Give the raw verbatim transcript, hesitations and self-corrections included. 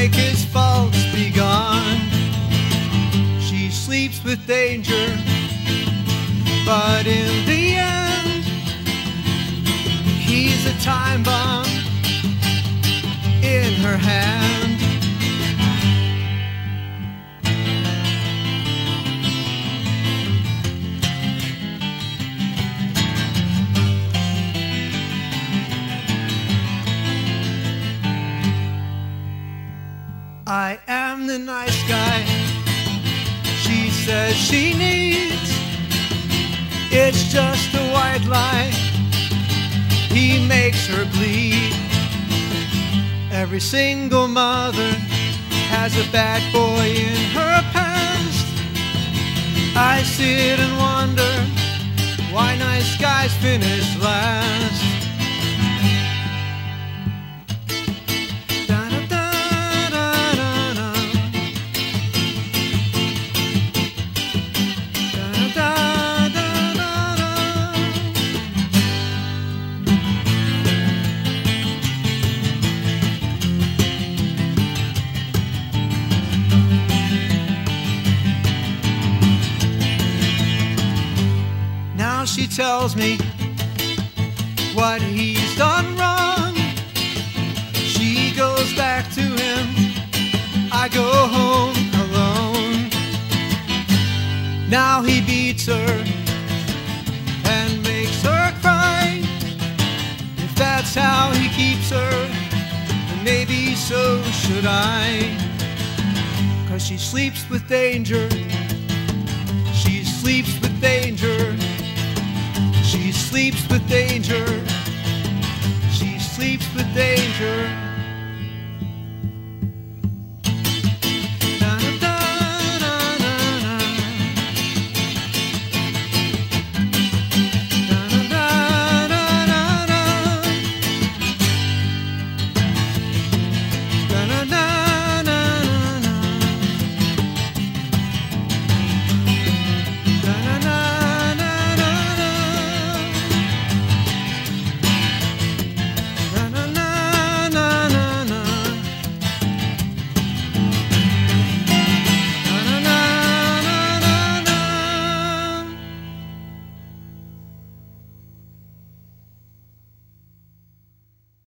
make his faults be gone. She sleeps with danger, but in the end, he's a time bomb in her hand. I am the nice guy she says she needs. It's just a white lie. He makes her bleed. Every single mother has a bad boy in her past. I sit and wonder why nice guys finish last. She tells me what he's done wrong. She goes back to him. I go home alone. Now he beats her and makes her cry. If that's how he keeps her, then maybe so should I. 'Cause she sleeps with danger. She sleeps with danger. She sleeps with danger. She sleeps with danger.